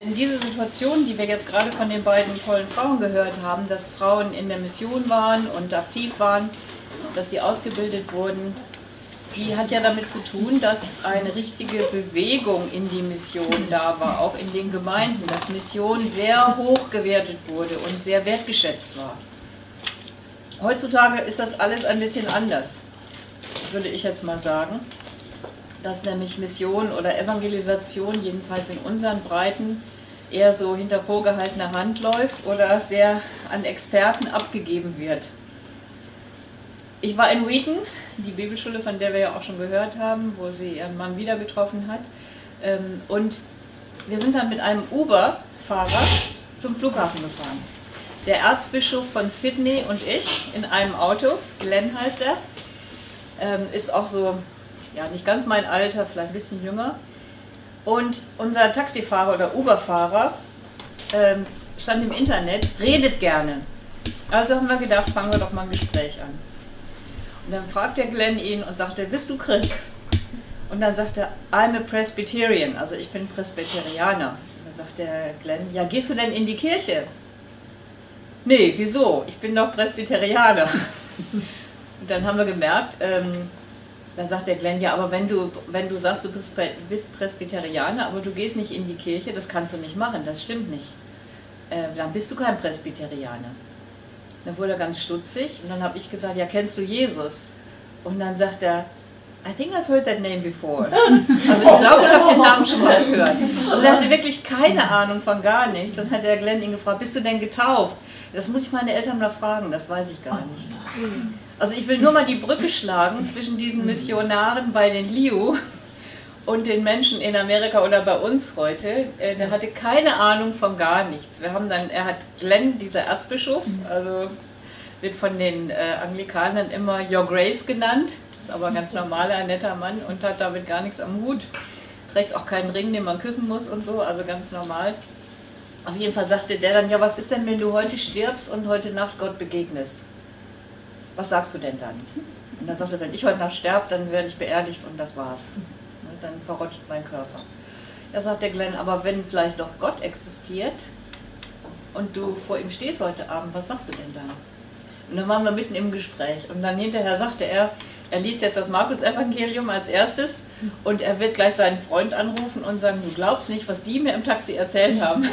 In dieser Situation, die wir jetzt gerade von den beiden tollen Frauen gehört haben, dass Frauen in der Mission waren und aktiv waren, dass sie ausgebildet wurden, die hat ja damit zu tun, dass eine richtige Bewegung in die Mission da war, auch in den Gemeinden, dass Mission sehr hoch gewertet wurde und sehr wertgeschätzt war. Heutzutage ist das alles ein bisschen anders, würde ich jetzt mal sagen, dass nämlich Mission oder Evangelisation, jedenfalls in unseren Breiten, eher so hinter vorgehaltener Hand läuft oder sehr an Experten abgegeben wird. Ich war in Wheaton, die Bibelschule, von der wir ja auch schon gehört haben, wo sie ihren Mann wieder getroffen hat. Und wir sind dann mit einem Uber-Fahrer zum Flughafen gefahren. Der Erzbischof von Sydney und ich in einem Auto, Glenn heißt er, ist auch so, ja, nicht ganz mein Alter, vielleicht ein bisschen jünger. Und unser Taxifahrer oder Uber-Fahrer stand im Internet, redet gerne. Also haben wir gedacht, fangen wir doch mal ein Gespräch an. Und dann fragt der Glenn ihn und sagte, bist du Christ? Und dann sagt er, I'm a Presbyterian, also ich bin Presbyterianer. Und dann sagt der Glenn, ja, gehst du denn in die Kirche? Nee, wieso? Ich bin doch Presbyterianer. Und dann haben wir gemerkt, dann sagt der Glenn, ja, aber wenn du sagst, du bist Presbyterianer, aber du gehst nicht in die Kirche, das kannst du nicht machen, das stimmt nicht. Dann bist du kein Presbyterianer. Dann wurde er ganz stutzig und dann habe ich gesagt, ja, kennst du Jesus? Und dann sagt er, I think I've heard that name before. Also ich glaube, ich habe den Namen schon mal gehört. Also er hatte wirklich keine Ahnung von gar nichts. Dann hat der Glenn ihn gefragt, bist du denn getauft? Das muss ich meine Eltern mal fragen, das weiß ich gar nicht. Also ich will nur mal die Brücke schlagen zwischen diesen Missionaren bei den Liu und den Menschen in Amerika oder bei uns heute. Der hatte keine Ahnung von gar nichts. Er hat Glenn, dieser Erzbischof, also wird von den Anglikanern immer Your Grace genannt, ist aber ein ganz normaler, netter Mann und hat damit gar nichts am Hut. Trägt auch keinen Ring, den man küssen muss und so, also ganz normal. Auf jeden Fall sagte der dann, ja, was ist denn, wenn du heute stirbst und heute Nacht Gott begegnest? Was sagst du denn dann? Und dann sagte er, wenn ich heute Nacht sterbe, dann werde ich beerdigt und das war's. Dann verrottet mein Körper. Da sagt der Glenn, aber wenn vielleicht doch Gott existiert und du vor ihm stehst heute Abend, was sagst du denn dann? Und dann waren wir mitten im Gespräch und dann hinterher sagte er liest jetzt das Markus-Evangelium als erstes und er wird gleich seinen Freund anrufen und sagen, du glaubst nicht, was die mir im Taxi erzählt haben.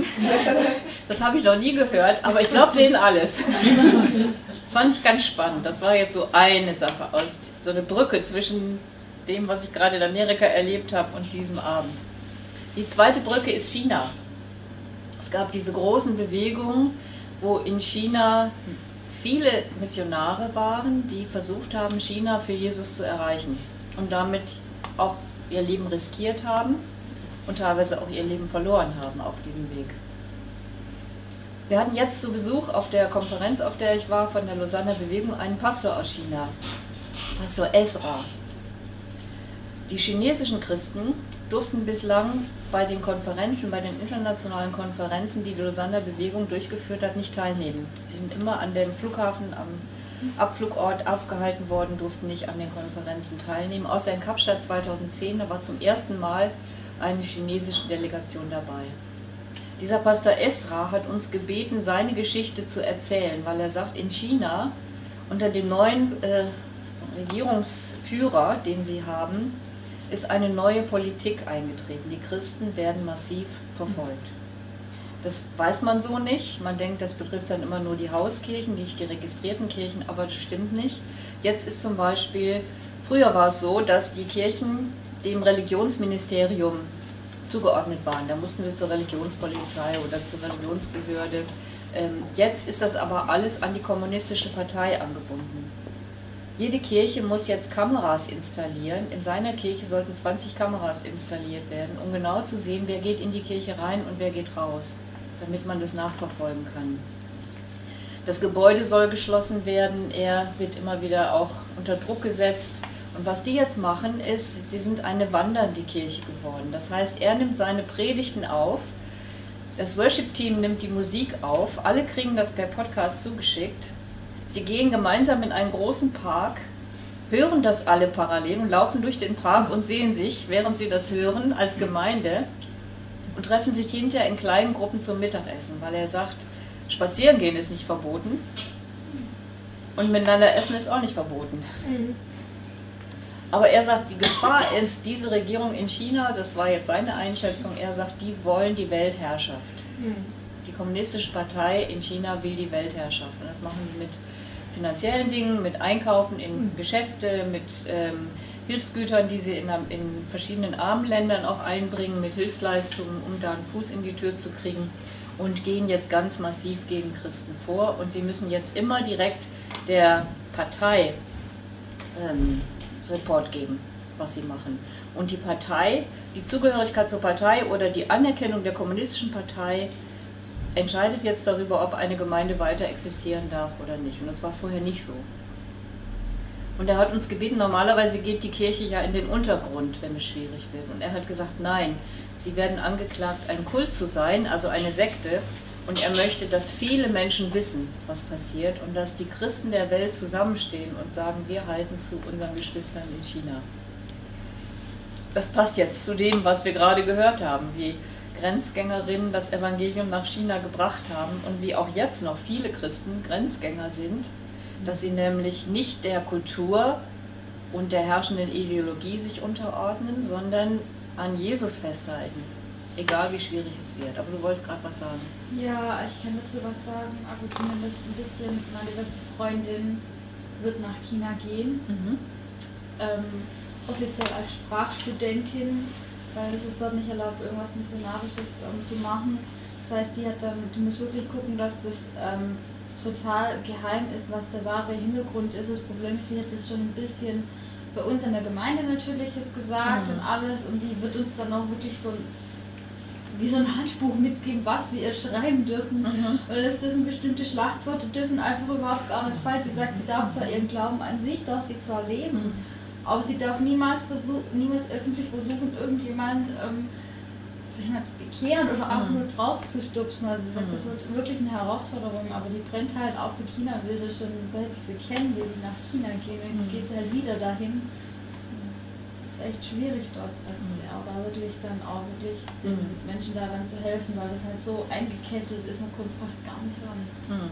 Das habe ich noch nie gehört, aber ich glaube denen alles. Das fand ich ganz spannend. Das war jetzt so eine Sache, so eine Brücke zwischen dem, was ich gerade in Amerika erlebt habe und diesem Abend. Die zweite Brücke ist China. Es gab diese großen Bewegungen, wo in China viele Missionare waren, die versucht haben, China für Jesus zu erreichen und damit auch ihr Leben riskiert haben und teilweise auch ihr Leben verloren haben auf diesem Weg. Wir hatten jetzt zu Besuch auf der Konferenz, auf der ich war, von der Lausanner Bewegung, einen Pastor aus China, Pastor Ezra. Die chinesischen Christen durften bislang bei den Konferenzen, bei den internationalen Konferenzen, die die Lausanner Bewegung durchgeführt hat, nicht teilnehmen. Sie sind immer an dem Flughafen, am Abflugort aufgehalten worden, durften nicht an den Konferenzen teilnehmen. Außer in Kapstadt 2010, da war zum ersten Mal eine chinesische Delegation dabei. Dieser Pastor Ezra hat uns gebeten, seine Geschichte zu erzählen, weil er sagt, in China, unter dem neuen Regierungsführer, den sie haben, ist eine neue Politik eingetreten. Die Christen werden massiv verfolgt. Das weiß man so nicht. Man denkt, das betrifft dann immer nur die Hauskirchen, nicht die registrierten Kirchen, aber das stimmt nicht. Jetzt ist zum Beispiel, früher war es so, dass die Kirchen dem Religionsministerium zugeordnet waren. Da mussten sie zur Religionspolizei oder zur Religionsbehörde. Jetzt ist das aber alles an die kommunistische Partei angebunden. Jede Kirche muss jetzt Kameras installieren. In seiner Kirche sollten 20 Kameras installiert werden, um genau zu sehen, wer geht in die Kirche rein und wer geht raus, damit man das nachverfolgen kann. Das Gebäude soll geschlossen werden, er wird immer wieder auch unter Druck gesetzt. Und was die jetzt machen, ist, sie sind eine wandernde Kirche geworden. Das heißt, er nimmt seine Predigten auf, das Worship-Team nimmt die Musik auf, alle kriegen das per Podcast zugeschickt. Sie gehen gemeinsam in einen großen Park, hören das alle parallel und laufen durch den Park und sehen sich, während sie das hören, als Gemeinde. und treffen sich hinterher in kleinen Gruppen zum Mittagessen, weil er sagt, spazieren gehen ist nicht verboten und miteinander essen ist auch nicht verboten. Aber er sagt, die Gefahr ist, diese Regierung in China, das war jetzt seine Einschätzung, er sagt, die wollen die Weltherrschaft. Die Kommunistische Partei in China will die Weltherrschaft und das machen sie mit finanziellen Dingen, mit Einkaufen in Geschäfte, mit Hilfsgütern, die sie in verschiedenen armen Ländern auch einbringen, mit Hilfsleistungen, um da einen Fuß in die Tür zu kriegen und gehen jetzt ganz massiv gegen Christen vor und sie müssen jetzt immer direkt der Partei Report geben, was sie machen. Und die Partei, die Zugehörigkeit zur Partei oder die Anerkennung der kommunistischen Partei entscheidet jetzt darüber, ob eine Gemeinde weiter existieren darf oder nicht. Und das war vorher nicht so. Und er hat uns gebeten, normalerweise geht die Kirche ja in den Untergrund, wenn es schwierig wird. Und er hat gesagt, nein, sie werden angeklagt, ein Kult zu sein, also eine Sekte. Und er möchte, dass viele Menschen wissen, was passiert und dass die Christen der Welt zusammenstehen und sagen, wir halten zu unseren Geschwistern in China. Das passt jetzt zu dem, was wir gerade gehört haben, wie Grenzgängerinnen das Evangelium nach China gebracht haben und wie auch jetzt noch viele Christen Grenzgänger sind, dass sie nämlich nicht der Kultur und der herrschenden Ideologie sich unterordnen, sondern an Jesus festhalten, egal wie schwierig es wird. Aber du wolltest gerade was sagen. Ja, ich kann dazu was sagen, also zumindest ein bisschen, meine beste Freundin wird nach China gehen, offiziell als Sprachstudentin, weil es ist dort nicht erlaubt, irgendwas Missionarisches zu machen. Das heißt, du musst wirklich gucken, dass das total geheim ist, was der wahre Hintergrund ist. Das Problem ist, sie hat das schon ein bisschen bei uns in der Gemeinde natürlich jetzt gesagt und alles, und die wird uns dann auch wirklich wie so ein Handbuch mitgeben, was wir ihr schreiben dürfen. Weil das dürfen bestimmte Schlachtworte dürfen einfach überhaupt gar nicht fallen. Sie sagt, sie darf zwar ihren Glauben an sich, darf sie zwar leben, aber sie darf niemals öffentlich versuchen, irgendjemand sich mal zu bekehren oder auch nur drauf zu stupsen. Also sie sagt, das wird wirklich eine Herausforderung, aber die brennt halt auch für China, will das schon, seit ich sie kenne, will sie nach China gehen und jetzt geht sie halt wieder dahin. Und es ist echt schwierig dort, sagt sie, aber da wirklich dann auch wirklich den Menschen daran zu helfen, weil das halt so eingekesselt ist, man kommt fast gar nicht ran.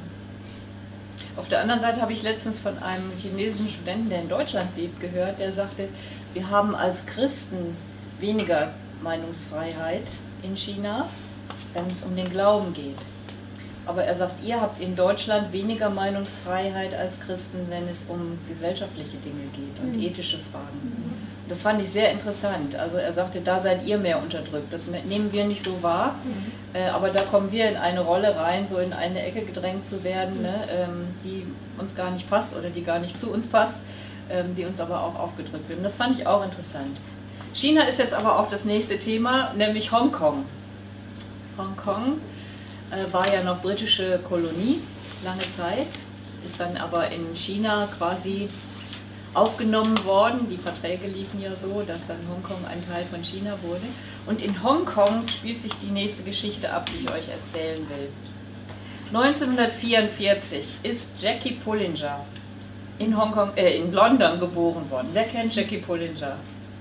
Auf der anderen Seite habe ich letztens von einem chinesischen Studenten, der in Deutschland lebt, gehört, der sagte, wir haben als Christen weniger Meinungsfreiheit in China, wenn es um den Glauben geht. Aber er sagt, ihr habt in Deutschland weniger Meinungsfreiheit als Christen, wenn es um gesellschaftliche Dinge geht und ethische Fragen. Das fand ich sehr interessant. Also er sagte, da seid ihr mehr unterdrückt. Das nehmen wir nicht so wahr, aber da kommen wir in eine Rolle rein, so in eine Ecke gedrängt zu werden, ne, die uns gar nicht passt oder die gar nicht zu uns passt, die uns aber auch aufgedrückt wird. Und das fand ich auch interessant. China ist jetzt aber auch das nächste Thema, nämlich Hongkong. Hongkong war ja noch britische Kolonie lange Zeit, ist dann aber in China quasi aufgenommen worden. Die Verträge liefen ja so, dass dann Hongkong ein Teil von China wurde. Und in Hongkong spielt sich die nächste Geschichte ab, die ich euch erzählen will. 1944 ist Jackie Pullinger in London geboren worden. Wer kennt Jackie Pullinger?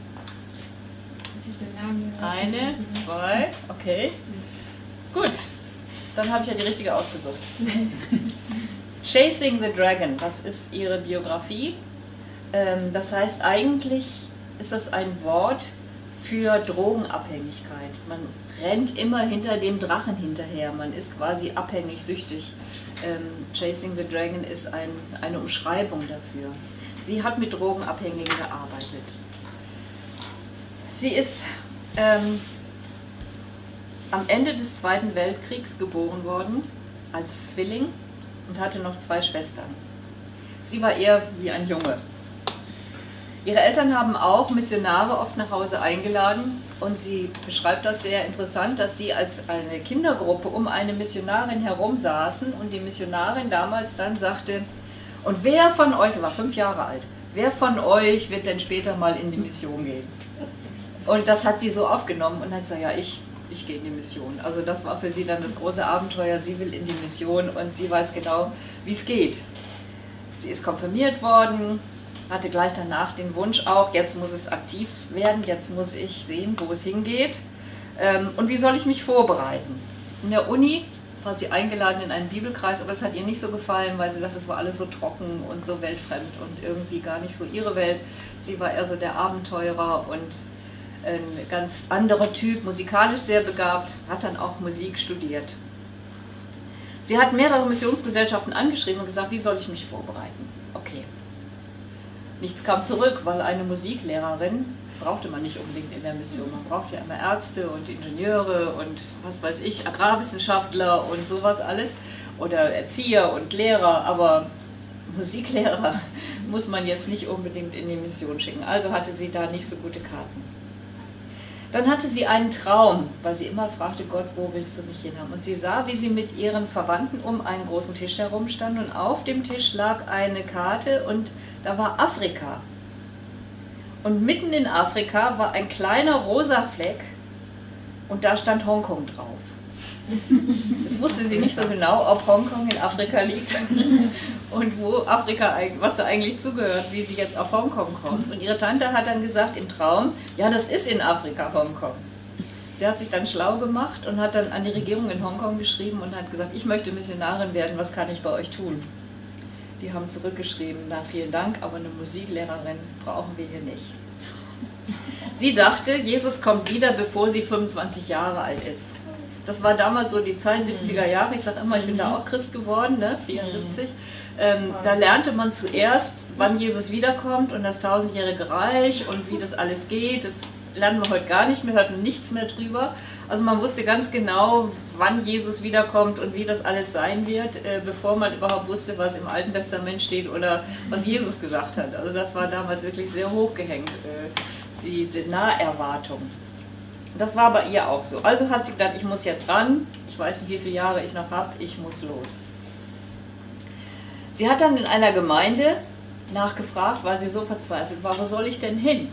Eine, zwei, okay. Gut, dann habe ich ja die richtige ausgesucht. Chasing the Dragon, das ist ihre Biografie. Das heißt, eigentlich ist das ein Wort für Drogenabhängigkeit. Man rennt immer hinter dem Drachen hinterher, man ist quasi abhängig, süchtig. Chasing the Dragon ist eine Umschreibung dafür. Sie hat mit Drogenabhängigen gearbeitet. Sie ist am Ende des Zweiten Weltkriegs geboren worden, als Zwilling, und hatte noch 2 Schwestern. Sie war eher wie ein Junge. Ihre Eltern haben auch Missionare oft nach Hause eingeladen und sie beschreibt das sehr interessant, dass sie als eine Kindergruppe um eine Missionarin herum saßen und die Missionarin damals dann sagte, und wer von euch, sie war 5 Jahre alt, wer von euch wird denn später mal in die Mission gehen? Und das hat sie so aufgenommen und hat gesagt, ja, ich gehe in die Mission. Also das war für sie dann das große Abenteuer, sie will in die Mission und sie weiß genau, wie es geht. Sie ist konfirmiert worden, hatte gleich danach den Wunsch auch, jetzt muss es aktiv werden, jetzt muss ich sehen, wo es hingeht. Und wie soll ich mich vorbereiten? In der Uni war sie eingeladen in einen Bibelkreis, aber es hat ihr nicht so gefallen, weil sie sagt, das war alles so trocken und so weltfremd und irgendwie gar nicht so ihre Welt. Sie war eher so der Abenteurer und ein ganz anderer Typ, musikalisch sehr begabt, hat dann auch Musik studiert. Sie hat mehrere Missionsgesellschaften angeschrieben und gesagt, wie soll ich mich vorbereiten? Okay. Nichts kam zurück, weil eine Musiklehrerin brauchte man nicht unbedingt in der Mission. Man braucht ja immer Ärzte und Ingenieure und was weiß ich, Agrarwissenschaftler und sowas alles oder Erzieher und Lehrer, aber Musiklehrer muss man jetzt nicht unbedingt in die Mission schicken. Also hatte sie da nicht so gute Karten. Dann hatte sie einen Traum, weil sie immer fragte, Gott, wo willst du mich hinhaben? Und sie sah, wie sie mit ihren Verwandten um einen großen Tisch herum stand und auf dem Tisch lag eine Karte und da war Afrika. Und mitten in Afrika war ein kleiner rosa Fleck und da stand Hongkong drauf. Jetzt wusste sie nicht so genau, ob Hongkong in Afrika liegt und wo Afrika, was da eigentlich zugehört, wie sie jetzt auf Hongkong kommt. Und ihre Tante hat dann gesagt im Traum, ja, das ist in Afrika, Hongkong. Sie hat sich dann schlau gemacht und hat dann an die Regierung in Hongkong geschrieben und hat gesagt, ich möchte Missionarin werden, was kann ich bei euch tun? Die haben zurückgeschrieben, na vielen Dank, aber eine Musiklehrerin brauchen wir hier nicht. Sie dachte, Jesus kommt wieder, bevor sie 25 Jahre alt ist. Das war damals so die Zeit, 70er Jahre, ich sage immer, ich bin da auch Christ geworden, ne? 74. Da lernte man zuerst, wann Jesus wiederkommt und das 1000-jährige Reich und wie das alles geht. Das lernen wir heute gar nicht mehr, hört man nichts mehr drüber. Also man wusste ganz genau, wann Jesus wiederkommt und wie das alles sein wird, bevor man überhaupt wusste, was im Alten Testament steht oder was Jesus gesagt hat. Also das war damals wirklich sehr hochgehängt, diese Naherwartung. Das war bei ihr auch so. Also hat sie gedacht, ich muss jetzt ran, ich weiß nicht, wie viele Jahre ich noch habe, ich muss los. Sie hat dann in einer Gemeinde nachgefragt, weil sie so verzweifelt war, wo soll ich denn hin?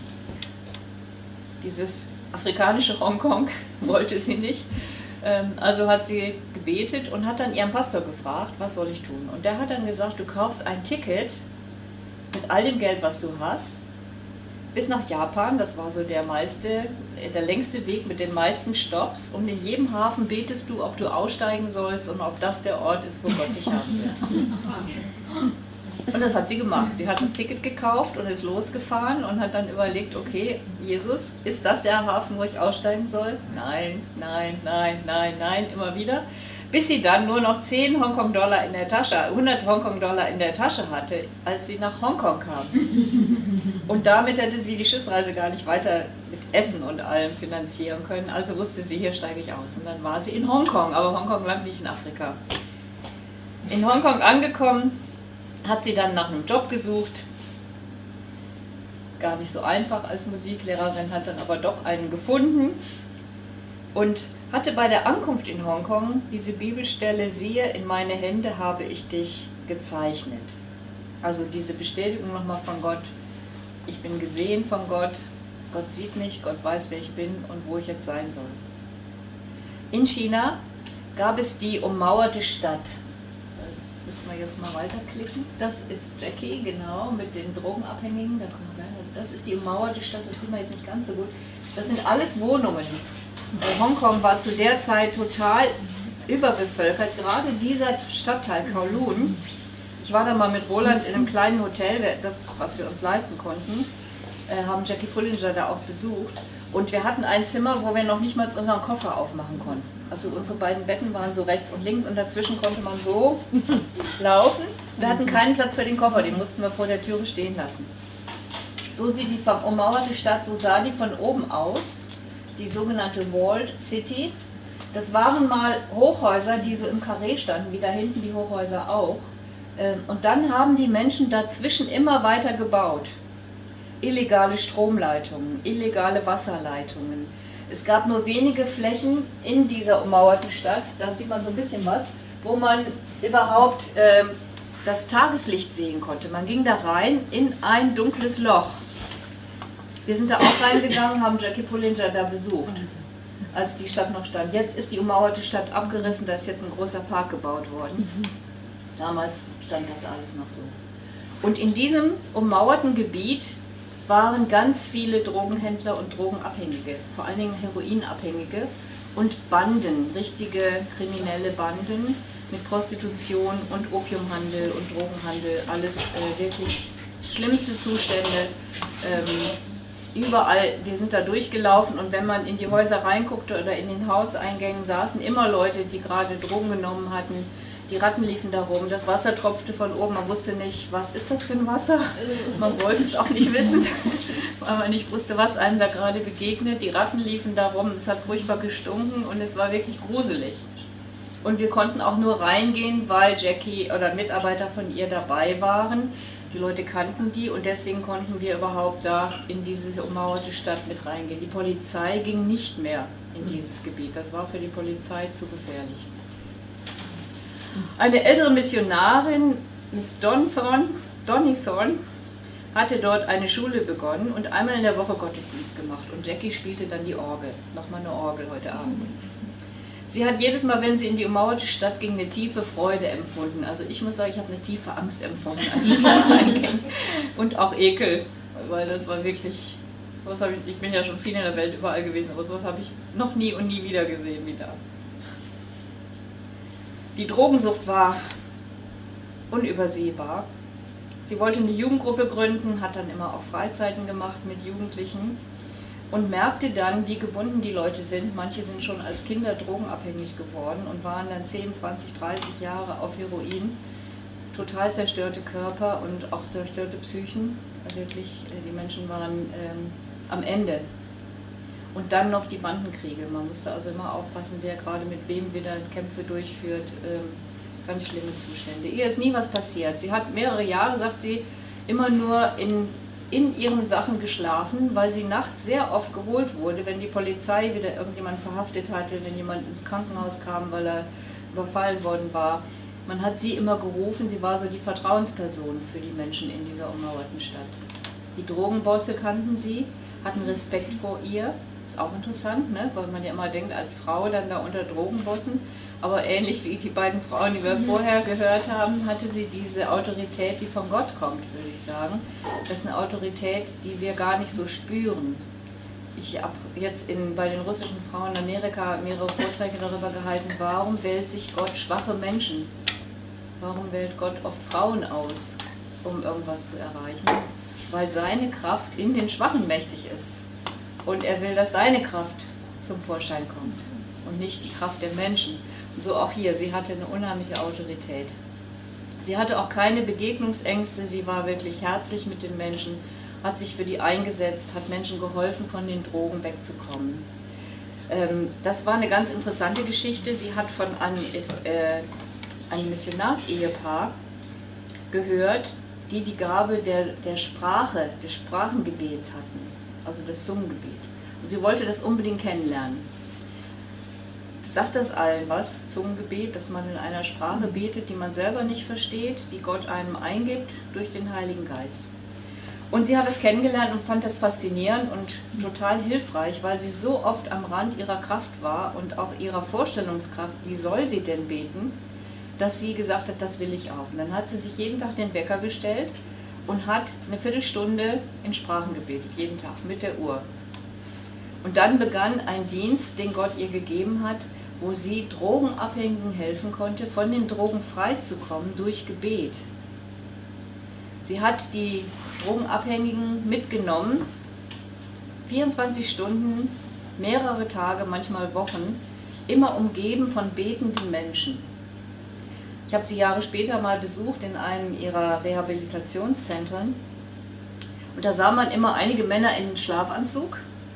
Dieses afrikanische Hongkong wollte sie nicht. Also hat sie gebetet und hat dann ihren Pastor gefragt, was soll ich tun? Und der hat dann gesagt, du kaufst ein Ticket mit all dem Geld, was du hast, bis nach Japan, das war so der längste Weg mit den meisten Stopps, und in jedem Hafen betest du, ob du aussteigen sollst und ob das der Ort ist, wo Gott dich haben will. Und das hat sie gemacht. Sie hat das Ticket gekauft und ist losgefahren und hat dann überlegt, okay, Jesus, ist das der Hafen, wo ich aussteigen soll? Nein, nein, nein, nein, nein, immer wieder. Bis sie dann nur noch 10 Hongkong-Dollar in der Tasche, 100 Hongkong-Dollar in der Tasche hatte, als sie nach Hongkong kam. Und damit hätte sie die Schiffsreise gar nicht weiter mit Essen und allem finanzieren können. Also wusste sie, hier steige ich aus. Und dann war sie in Hongkong, aber Hongkong lag nicht in Afrika. In Hongkong angekommen, hat sie dann nach einem Job gesucht. Gar nicht so einfach als Musiklehrerin, hat dann aber doch einen gefunden. Und hatte bei der Ankunft in Hongkong diese Bibelstelle, siehe, in meine Hände habe ich dich gezeichnet. Also diese Bestätigung nochmal von Gott, ich bin gesehen von Gott, Gott sieht mich, Gott weiß, wer ich bin und wo ich jetzt sein soll. In China gab es die ummauerte Stadt. Müssen wir jetzt mal weiterklicken. Das ist Jackie, genau, mit den Drogenabhängigen. Da kommen wir gleich. Das ist die ummauerte Stadt, das sieht man jetzt nicht ganz so gut. Das sind alles Wohnungen. Hongkong war zu der Zeit total überbevölkert, gerade dieser Stadtteil Kowloon. Ich war da mal mit Roland in einem kleinen Hotel, das, was wir uns leisten konnten, haben Jackie Pullinger da auch besucht. Und wir hatten ein Zimmer, wo wir noch nicht mal unseren Koffer aufmachen konnten. Also unsere beiden Betten waren so rechts und links und dazwischen konnte man so laufen. Wir hatten keinen Platz für den Koffer, den mussten wir vor der Türe stehen lassen. So sieht die ummauerte Stadt, so sah die von oben aus. Die sogenannte Walled City. Das waren mal Hochhäuser, die so im Karree standen, wie da hinten die Hochhäuser auch. Und dann haben die Menschen dazwischen immer weiter gebaut. Illegale Stromleitungen, illegale Wasserleitungen. Es gab nur wenige Flächen in dieser ummauerten Stadt, da sieht man so ein bisschen was, wo man überhaupt das Tageslicht sehen konnte. Man ging da rein in ein dunkles Loch. Wir sind da auch reingegangen, haben Jackie Pullinger da besucht, als die Stadt noch stand. Jetzt ist die ummauerte Stadt abgerissen, da ist jetzt ein großer Park gebaut worden. Damals stand das alles noch so. Und in diesem ummauerten Gebiet waren ganz viele Drogenhändler und Drogenabhängige, vor allen Dingen Heroinabhängige und Banden, richtige kriminelle Banden mit Prostitution und Opiumhandel und Drogenhandel, alles wirklich schlimmste Zustände. Überall, wir sind da durchgelaufen und wenn man in die Häuser reinguckte oder in den Hauseingängen saßen immer Leute, die gerade Drogen genommen hatten. Die Ratten liefen da rum, das Wasser tropfte von oben, man wusste nicht, was ist das für ein Wasser? Man wollte es auch nicht wissen, weil man nicht wusste, was einem da gerade begegnet. Die Ratten liefen da rum, es hat furchtbar gestunken und es war wirklich gruselig. Und wir konnten auch nur reingehen, weil Jackie oder Mitarbeiter von ihr dabei waren. Die Leute kannten die und deswegen konnten wir überhaupt da in diese ummauerte Stadt mit reingehen. Die Polizei ging nicht mehr in dieses Gebiet, das war für die Polizei zu gefährlich. Eine ältere Missionarin, Miss Donithorne, hatte dort eine Schule begonnen und einmal in der Woche Gottesdienst gemacht. Und Jackie spielte dann die Orgel, nochmal eine Orgel heute Abend. Sie hat jedes Mal, wenn sie in die ummauerte Stadt ging, eine tiefe Freude empfunden. Also ich muss sagen, ich habe eine tiefe Angst empfunden, als ich da reinging. Und auch Ekel, weil das war wirklich, ich bin ja schon viel in der Welt überall gewesen, aber sowas habe ich noch nie und nie wieder gesehen wie da. Die Drogensucht war unübersehbar. Sie wollte eine Jugendgruppe gründen, hat dann immer auch Freizeiten gemacht mit Jugendlichen und merkte dann, wie gebunden die Leute sind. Manche sind schon als Kinder drogenabhängig geworden und waren dann 10, 20, 30 Jahre auf Heroin. Total zerstörte Körper und auch zerstörte Psychen. Wirklich, die Menschen waren am Ende. Und dann noch die Bandenkriege. Man musste also immer aufpassen, wer gerade mit wem wieder Kämpfe durchführt. Ganz schlimme Zustände. Ihr ist nie was passiert. Sie hat mehrere Jahre, sagt sie, immer nur in ihren Sachen geschlafen, weil sie nachts sehr oft geholt wurde, wenn die Polizei wieder irgendjemand verhaftet hatte, wenn jemand ins Krankenhaus kam, weil er überfallen worden war. Man hat sie immer gerufen, sie war so die Vertrauensperson für die Menschen in dieser ummauerten Stadt. Die Drogenbosse kannten sie, hatten Respekt vor ihr. Ist auch interessant, ne? Weil man ja immer denkt, als Frau dann da unter Drogenbossen, aber ähnlich wie die beiden Frauen, die wir vorher gehört haben, hatte sie diese Autorität, die von Gott kommt, würde ich sagen. Das ist eine Autorität, die wir gar nicht so spüren. Ich habe jetzt bei den russischen Frauen in Amerika mehrere Vorträge darüber gehalten, warum wählt sich Gott schwache Menschen? Warum wählt Gott oft Frauen aus, um irgendwas zu erreichen? Weil seine Kraft in den Schwachen mächtig ist. Und er will, dass seine Kraft zum Vorschein kommt und nicht die Kraft der Menschen. Und so auch hier, sie hatte eine unheimliche Autorität. Sie hatte auch keine Begegnungsängste, sie war wirklich herzlich mit den Menschen, hat sich für die eingesetzt, hat Menschen geholfen, von den Drogen wegzukommen. Das war eine ganz interessante Geschichte. Sie hat von einem Missionarsehepaar gehört, die Gabe der Sprache, des Sprachengebets hatten. Also das Zungengebet. Und sie wollte das unbedingt kennenlernen. Sagt das allen was, Zungengebet, dass man in einer Sprache betet, die man selber nicht versteht, die Gott einem eingibt durch den Heiligen Geist. Und sie hat das kennengelernt und fand das faszinierend und total hilfreich, weil sie so oft am Rand ihrer Kraft war und auch ihrer Vorstellungskraft, wie soll sie denn beten, dass sie gesagt hat, das will ich auch. Und dann hat sie sich jeden Tag den Wecker gestellt und hat eine Viertelstunde in Sprachen gebetet, jeden Tag mit der Uhr. Und dann begann ein Dienst, den Gott ihr gegeben hat, wo sie Drogenabhängigen helfen konnte, von den Drogen freizukommen durch Gebet. Sie hat die Drogenabhängigen mitgenommen, 24 Stunden, mehrere Tage, manchmal Wochen, immer umgeben von betenden Menschen. Ich habe sie Jahre später mal besucht in einem ihrer Rehabilitationszentren und da sah man immer einige Männer in Schlafanzug,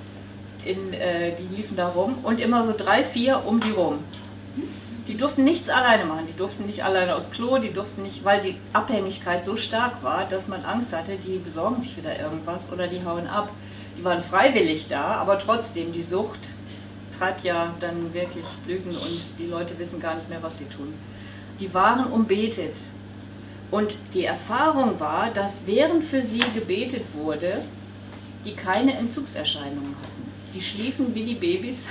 die liefen da rum und immer so 3, 4 um die rum. Die durften nichts alleine machen, die durften nicht alleine aufs Klo, die durften nicht, weil die Abhängigkeit so stark war, dass man Angst hatte, die besorgen sich wieder irgendwas oder die hauen ab. Die waren freiwillig da, aber trotzdem, die Sucht treibt ja dann wirklich Blüten und die Leute wissen gar nicht mehr, was sie tun. Die waren umbetet und die Erfahrung war, dass während für sie gebetet wurde, die keine Entzugserscheinungen hatten. Die schliefen wie die Babys,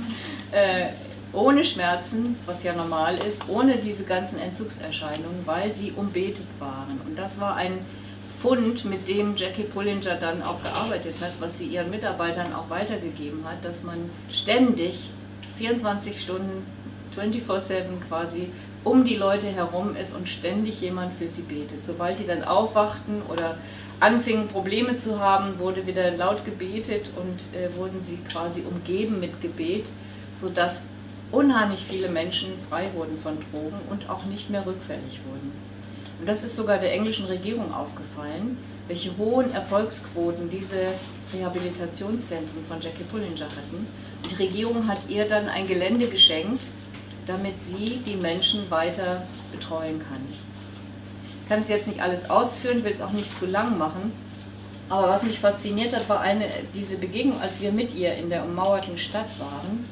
ohne Schmerzen, was ja normal ist, ohne diese ganzen Entzugserscheinungen, weil sie umbetet waren. Und das war ein Pfund, mit dem Jackie Pullinger dann auch gearbeitet hat, was sie ihren Mitarbeitern auch weitergegeben hat, dass man ständig 24 Stunden, 24/7 quasi, um die Leute herum ist und ständig jemand für sie betet. Sobald die dann aufwachten oder anfingen Probleme zu haben, wurde wieder laut gebetet und wurden sie quasi umgeben mit Gebet, sodass unheimlich viele Menschen frei wurden von Drogen und auch nicht mehr rückfällig wurden. Und das ist sogar der englischen Regierung aufgefallen, welche hohen Erfolgsquoten diese Rehabilitationszentren von Jackie Pullinger hatten. Und die Regierung hat ihr dann ein Gelände geschenkt, damit sie die Menschen weiter betreuen kann. Ich kann es jetzt nicht alles ausführen, will es auch nicht zu lang machen, aber was mich fasziniert hat, war diese Begegnung, als wir mit ihr in der ummauerten Stadt waren,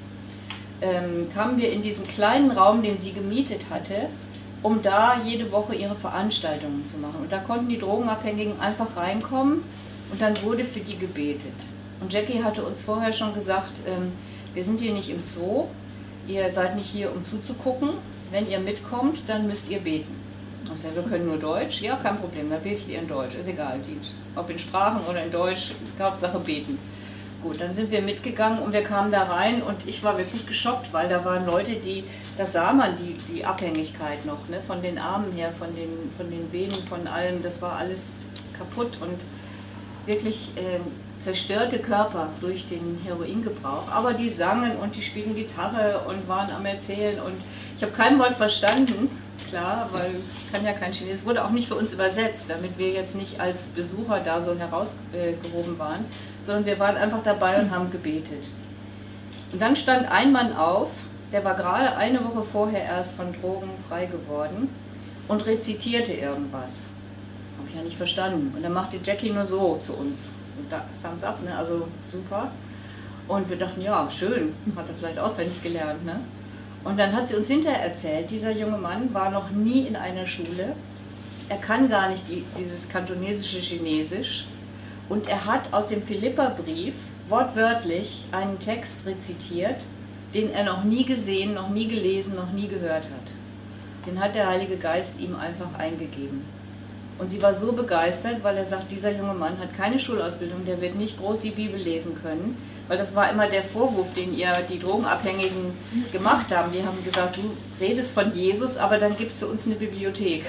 kamen wir in diesen kleinen Raum, den sie gemietet hatte, um da jede Woche ihre Veranstaltungen zu machen. Und da konnten die Drogenabhängigen einfach reinkommen und dann wurde für die gebetet. Und Jackie hatte uns vorher schon gesagt, wir sind hier nicht im Zoo, ihr seid nicht hier, um zuzugucken. Wenn ihr mitkommt, dann müsst ihr beten. Ich sage, wir können nur Deutsch. Ja, kein Problem, dann betet ihr in Deutsch. Ist egal, ob in Sprachen oder in Deutsch, Hauptsache beten. Gut, dann sind wir mitgegangen und wir kamen da rein und ich war wirklich geschockt, weil da waren Leute, da sah man die Abhängigkeit noch, ne, von den Armen her, von den Venen, von allem. Das war alles kaputt und wirklich zerstörte Körper durch den Heroingebrauch. Aber die sangen und die spielten Gitarre und waren am Erzählen und ich habe kein Wort verstanden, klar, weil ich kann ja kein Chinesisch. Es wurde auch nicht für uns übersetzt, damit wir jetzt nicht als Besucher da so herausgehoben waren, sondern wir waren einfach dabei und haben gebetet. Und dann stand ein Mann auf, der war gerade eine Woche vorher erst von Drogen frei geworden und rezitierte irgendwas. Habe ich ja nicht verstanden. Und dann machte Jackie nur so zu uns. Und da Thumbs up, ne? Also super. Und wir dachten, ja, schön, hat er vielleicht auswendig gelernt, ne? Und dann hat sie uns hinterher erzählt, dieser junge Mann war noch nie in einer Schule, er kann gar nicht dieses kantonesische Chinesisch und er hat aus dem Philipperbrief wortwörtlich einen Text rezitiert, den er noch nie gesehen, noch nie gelesen, noch nie gehört hat. Den hat der Heilige Geist ihm einfach eingegeben. Und sie war so begeistert, weil er sagt, dieser junge Mann hat keine Schulausbildung, der wird nicht groß die Bibel lesen können, weil das war immer der Vorwurf, den ihr die Drogenabhängigen gemacht haben. Die haben gesagt, du redest von Jesus, aber dann gibst du uns eine Bibliothek,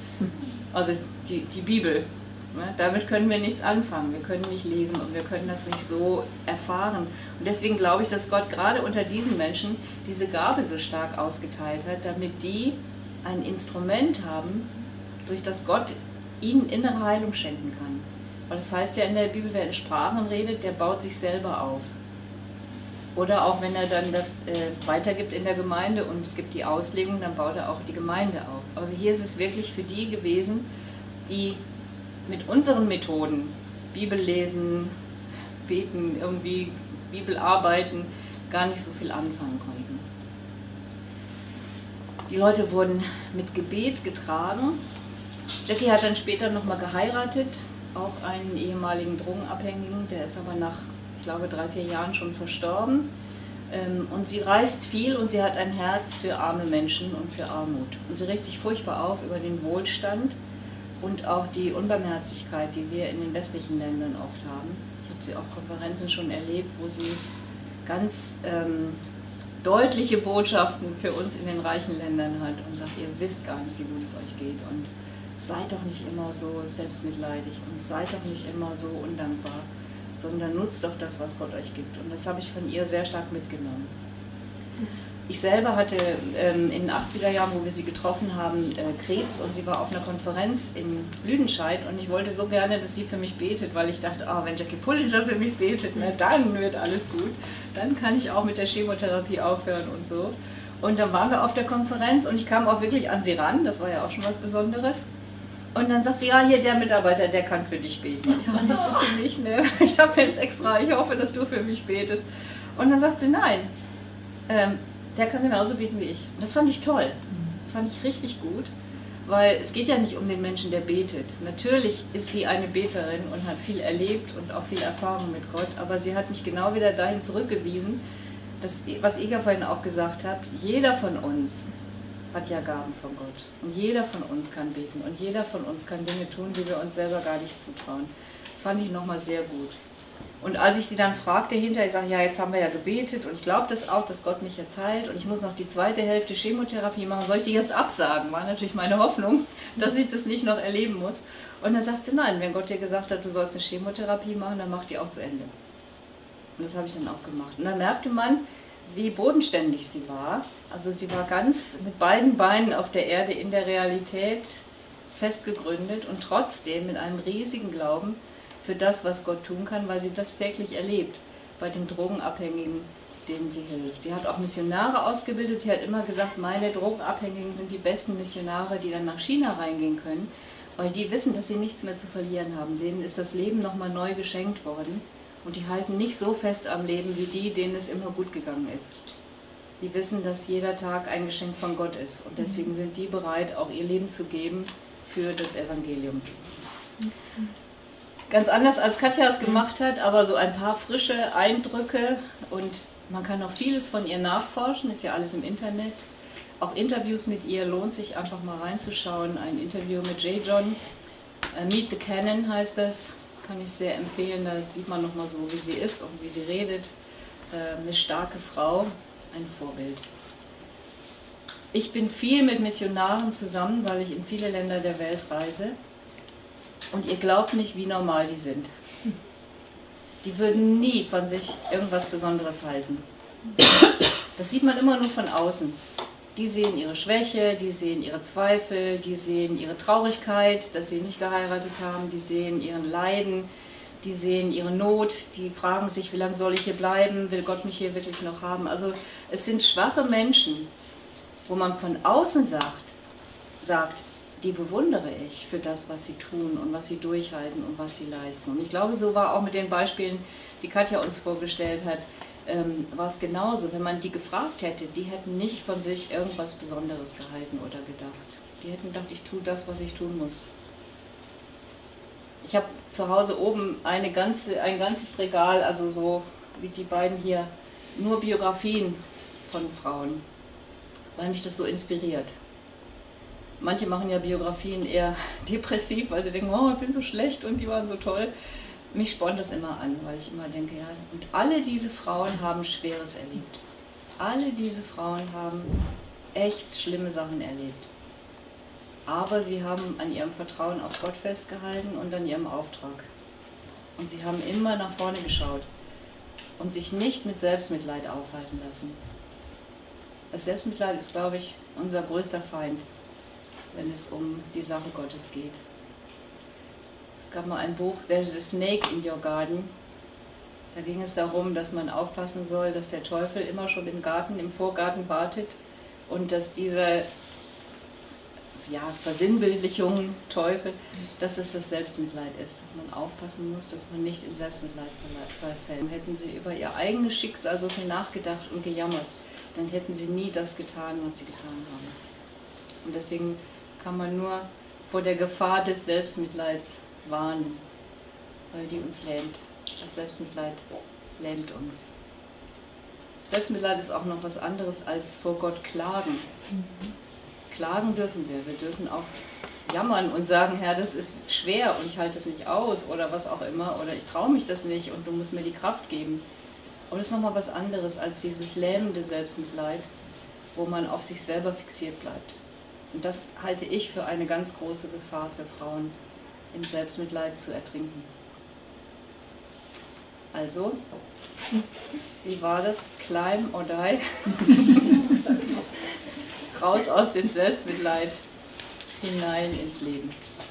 also die Bibel. Damit können wir nichts anfangen, wir können nicht lesen und wir können das nicht so erfahren. Und deswegen glaube ich, dass Gott gerade unter diesen Menschen diese Gabe so stark ausgeteilt hat, damit die ein Instrument haben, durch das Gott ihnen innere Heilung schenken kann. Weil das heißt ja in der Bibel, wer in Sprachen redet, der baut sich selber auf. Oder auch wenn er dann das weitergibt in der Gemeinde und es gibt die Auslegung, dann baut er auch die Gemeinde auf. Also hier ist es wirklich für die gewesen, die mit unseren Methoden, Bibel lesen, beten, irgendwie Bibel arbeiten, gar nicht so viel anfangen konnten. Die Leute wurden mit Gebet getragen. Jackie hat dann später nochmal geheiratet, auch einen ehemaligen Drogenabhängigen, der ist aber nach, ich glaube, 3-4 Jahren schon verstorben. Und sie reist viel und sie hat ein Herz für arme Menschen und für Armut. Und sie regt sich furchtbar auf über den Wohlstand und auch die Unbarmherzigkeit, die wir in den westlichen Ländern oft haben. Ich habe sie auf Konferenzen schon erlebt, wo sie ganz deutliche Botschaften für uns in den reichen Ländern hat und sagt, ihr wisst gar nicht, wie gut es euch geht und seid doch nicht immer so selbstmitleidig und seid doch nicht immer so undankbar, sondern nutzt doch das, was Gott euch gibt. Und das habe ich von ihr sehr stark mitgenommen. Ich selber hatte in den 80er Jahren, wo wir sie getroffen haben, Krebs und sie war auf einer Konferenz in Lüdenscheid und ich wollte so gerne, dass sie für mich betet, weil ich dachte, wenn Jackie Pullinger für mich betet, na dann wird alles gut, dann kann ich auch mit der Chemotherapie aufhören und so. Und dann waren wir auf der Konferenz und ich kam auch wirklich an sie ran, das war ja auch schon was Besonderes. Und dann sagt sie, ja, hier der Mitarbeiter, der kann für dich beten. Ich sage, bitte nicht, ne? Ich habe jetzt extra, ich hoffe, dass du für mich betest. Und dann sagt sie, nein, der kann genauso beten wie ich. Und das fand ich toll. Das fand ich richtig gut, weil es geht ja nicht um den Menschen, der betet. Natürlich ist sie eine Beterin und hat viel erlebt und auch viel Erfahrung mit Gott, aber sie hat mich genau wieder dahin zurückgewiesen, dass, was Ega vorhin auch gesagt hat, jeder von uns hat ja Gaben von Gott. Und jeder von uns kann beten und jeder von uns kann Dinge tun, die wir uns selber gar nicht zutrauen. Das fand ich nochmal sehr gut. Und als ich sie dann fragte hinterher, ich sage, ja, jetzt haben wir ja gebetet und ich glaube das auch, dass Gott mich jetzt heilt und ich muss noch die zweite Hälfte Chemotherapie machen, soll ich die jetzt absagen? War natürlich meine Hoffnung, dass ich das nicht noch erleben muss. Und dann sagte sie, nein, wenn Gott dir gesagt hat, du sollst eine Chemotherapie machen, dann mach die auch zu Ende. Und das habe ich dann auch gemacht. Und dann merkte man, wie bodenständig sie war. Also sie war ganz mit beiden Beinen auf der Erde in der Realität fest gegründet und trotzdem mit einem riesigen Glauben für das, was Gott tun kann, weil sie das täglich erlebt bei den Drogenabhängigen, denen sie hilft. Sie hat auch Missionare ausgebildet. Sie hat immer gesagt, meine Drogenabhängigen sind die besten Missionare, die dann nach China reingehen können, weil die wissen, dass sie nichts mehr zu verlieren haben. Denen ist das Leben nochmal neu geschenkt worden und die halten nicht so fest am Leben wie die, denen es immer gut gegangen ist. Die wissen, dass jeder Tag ein Geschenk von Gott ist und deswegen sind die bereit, auch ihr Leben zu geben für das Evangelium. Ganz anders als Katja es gemacht hat, aber so ein paar frische Eindrücke und man kann noch vieles von ihr nachforschen, ist ja alles im Internet. Auch Interviews mit ihr lohnt sich einfach mal reinzuschauen. Ein Interview mit J. John, Meet the Canon heißt das, kann ich sehr empfehlen. Da sieht man nochmal so, wie sie ist und wie sie redet. Eine starke Frau, ein Vorbild. Ich bin viel mit Missionaren zusammen, weil ich in viele Länder der Welt reise. Und ihr glaubt nicht, wie normal die sind. Die würden nie von sich irgendwas Besonderes halten. Das sieht man immer nur von außen. Die sehen ihre Schwäche, die sehen ihre Zweifel, die sehen ihre Traurigkeit, dass sie nicht geheiratet haben, die sehen ihren Leiden, die sehen ihre Not, die fragen sich, wie lange soll ich hier bleiben, will Gott mich hier wirklich noch haben. Also es sind schwache Menschen, wo man von außen sagt, die bewundere ich für das, was sie tun und was sie durchhalten und was sie leisten. Und ich glaube, so war auch mit den Beispielen, die Katja uns vorgestellt hat, war es genauso. Wenn man die gefragt hätte, die hätten nicht von sich irgendwas Besonderes gehalten oder gedacht. Die hätten gedacht, ich tue das, was ich tun muss. Ich habe zu Hause oben ein ganzes Regal, also so wie die beiden hier, nur Biografien von Frauen, weil mich das so inspiriert. Manche machen ja Biografien eher depressiv, weil sie denken, oh, ich bin so schlecht und die waren so toll. Mich spornt das immer an, weil ich immer denke, ja, und alle diese Frauen haben Schweres erlebt. Alle diese Frauen haben echt schlimme Sachen erlebt. Aber sie haben an ihrem Vertrauen auf Gott festgehalten und an ihrem Auftrag. Und sie haben immer nach vorne geschaut und sich nicht mit Selbstmitleid aufhalten lassen. Das Selbstmitleid ist, glaube ich, unser größter Feind, wenn es um die Sache Gottes geht. Es gab mal ein Buch, There's a Snake in Your Garden. Da ging es darum, dass man aufpassen soll, dass der Teufel immer schon im Vorgarten wartet und dass diese Versinnbildlichung, Teufel, dass es das Selbstmitleid ist, dass man aufpassen muss, dass man nicht in Selbstmitleid verfällt. Hätten sie über ihr eigenes Schicksal so viel nachgedacht und gejammert, dann hätten sie nie das getan, was sie getan haben. Und deswegen kann man nur vor der Gefahr des Selbstmitleids warnen, weil die uns lähmt. Das Selbstmitleid lähmt uns. Selbstmitleid ist auch noch was anderes als vor Gott klagen. Klagen dürfen wir. Wir dürfen auch jammern und sagen, Herr, das ist schwer und ich halte es nicht aus oder was auch immer oder ich traue mich das nicht und du musst mir die Kraft geben. Aber das ist nochmal was anderes als dieses lähmende Selbstmitleid, wo man auf sich selber fixiert bleibt. Und das halte ich für eine ganz große Gefahr für Frauen, im Selbstmitleid zu ertrinken. Also, wie war das? Climb or die? Raus aus dem Selbstmitleid, hinein ins Leben.